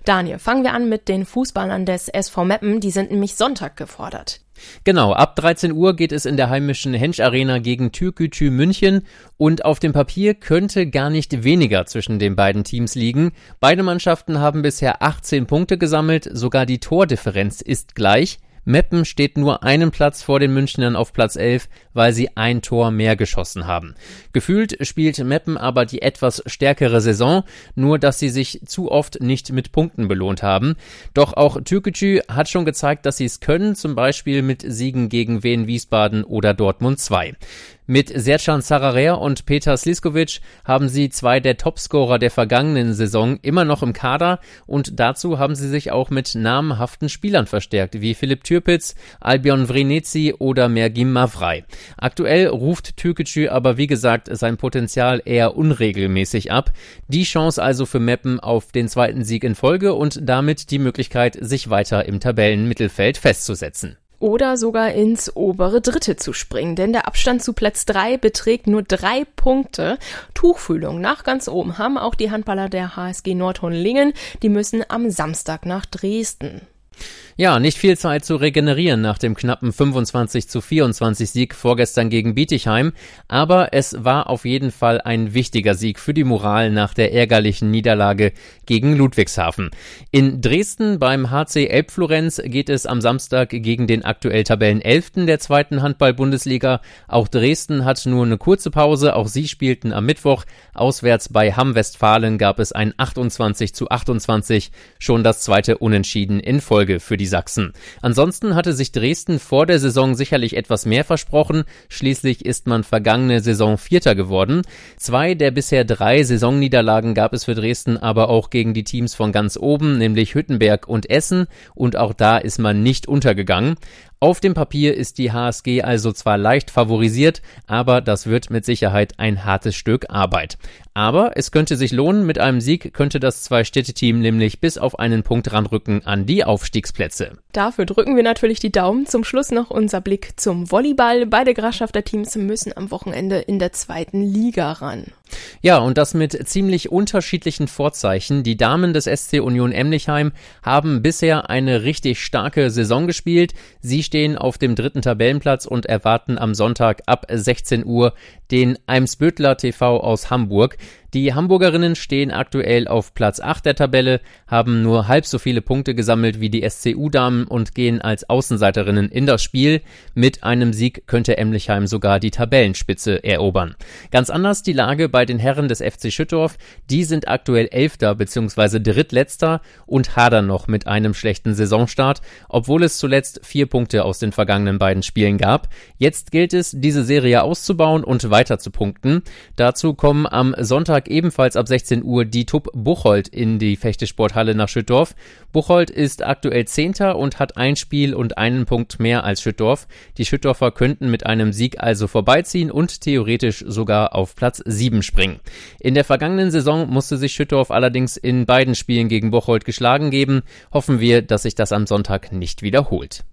Daniel, fangen wir an mit den Fußballern des SV Meppen, die sind nämlich Sonntag gefordert. Genau, ab 13 Uhr geht es in der heimischen Hensch Arena gegen Türkgücü München und auf dem Papier könnte gar nicht weniger zwischen den beiden Teams liegen. Beide Mannschaften haben bisher 18 Punkte gesammelt, sogar die Tordifferenz ist gleich. Meppen steht nur einen Platz vor den Münchnern auf Platz 11, weil sie ein Tor mehr geschossen haben. Gefühlt spielt Meppen aber die etwas stärkere Saison, nur dass sie sich zu oft nicht mit Punkten belohnt haben. Doch auch Türkgücü hat schon gezeigt, dass sie es können, zum Beispiel mit Siegen gegen Wien Wiesbaden oder Dortmund 2. Mit Sercan Sararer und Petar Sliskovic haben sie zwei der Topscorer der vergangenen Saison immer noch im Kader und dazu haben sie sich auch mit namhaften Spielern verstärkt, wie Filip Türpitz, Albion Vrenetzi oder Mergim Mavrei. Aktuell ruft Türkgücü aber wie gesagt sein Potenzial eher unregelmäßig ab. Die Chance also für Meppen auf den zweiten Sieg in Folge und damit die Möglichkeit, sich weiter im Tabellenmittelfeld festzusetzen. Oder sogar ins obere Dritte zu springen, denn der Abstand zu Platz 3 beträgt nur 3 Punkte. Tuchfühlung nach ganz oben haben auch die Handballer der HSG Nordhorn-Lingen, die müssen am Samstag nach Dresden. Ja, nicht viel Zeit zu regenerieren nach dem knappen 25:24 Sieg vorgestern gegen Bietigheim, aber es war auf jeden Fall ein wichtiger Sieg für die Moral nach der ärgerlichen Niederlage gegen Ludwigshafen. In Dresden beim HC Elbflorenz geht es am Samstag gegen den aktuell Tabellenelften der zweiten Handball-Bundesliga. Auch Dresden hat nur eine kurze Pause, auch sie spielten am Mittwoch. Auswärts bei Hamm Westfalen gab es ein 28:28, schon das zweite Unentschieden in Folge für die Sachsen. Ansonsten hatte sich Dresden vor der Saison sicherlich etwas mehr versprochen. Schließlich ist man vergangene Saison Vierter geworden. 2 der bisher 3 Saisonniederlagen gab es für Dresden aber auch gegen die Teams von ganz oben, nämlich Hüttenberg und Essen. Und auch da ist man nicht untergegangen. Auf dem Papier ist die HSG also zwar leicht favorisiert, aber das wird mit Sicherheit ein hartes Stück Arbeit. Aber es könnte sich lohnen, mit einem Sieg könnte das Zwei-Städte-Team nämlich bis auf einen Punkt ranrücken an die Aufstiegsplätze. Dafür drücken wir natürlich die Daumen. Zum Schluss noch unser Blick zum Volleyball. Beide Grafschafter Teams müssen am Wochenende in der zweiten Liga ran. Ja, und das mit ziemlich unterschiedlichen Vorzeichen. Die Damen des SC Union Emlichheim haben bisher eine richtig starke Saison gespielt. Sie stehen auf dem 3. Tabellenplatz und erwarten am Sonntag ab 16 Uhr den Eimsbüttler TV aus Hamburg. Die Hamburgerinnen stehen aktuell auf Platz 8 der Tabelle, haben nur halb so viele Punkte gesammelt wie die SCU-Damen und gehen als Außenseiterinnen in das Spiel. Mit einem Sieg könnte Emlichheim sogar die Tabellenspitze erobern. Ganz anders die Lage bei den Herren des FC Schüttorf. Die sind aktuell 11. bzw. drittletzter und hadern noch mit einem schlechten Saisonstart, obwohl es zuletzt 4 Punkte aus den vergangenen beiden Spielen gab. Jetzt gilt es, diese Serie auszubauen und weiter zu punkten. Dazu kommen am Sonntag ebenfalls ab 16 Uhr die TuB Buchholz in die Fechtesporthalle nach Schüttorf. Buchholz ist aktuell 10. und hat ein Spiel und einen Punkt mehr als Schüttorf. Die Schüttorfer könnten mit einem Sieg also vorbeiziehen und theoretisch sogar auf Platz 7 springen. In der vergangenen Saison musste sich Schüttorf allerdings in beiden Spielen gegen Buchholz geschlagen geben. Hoffen wir, dass sich das am Sonntag nicht wiederholt.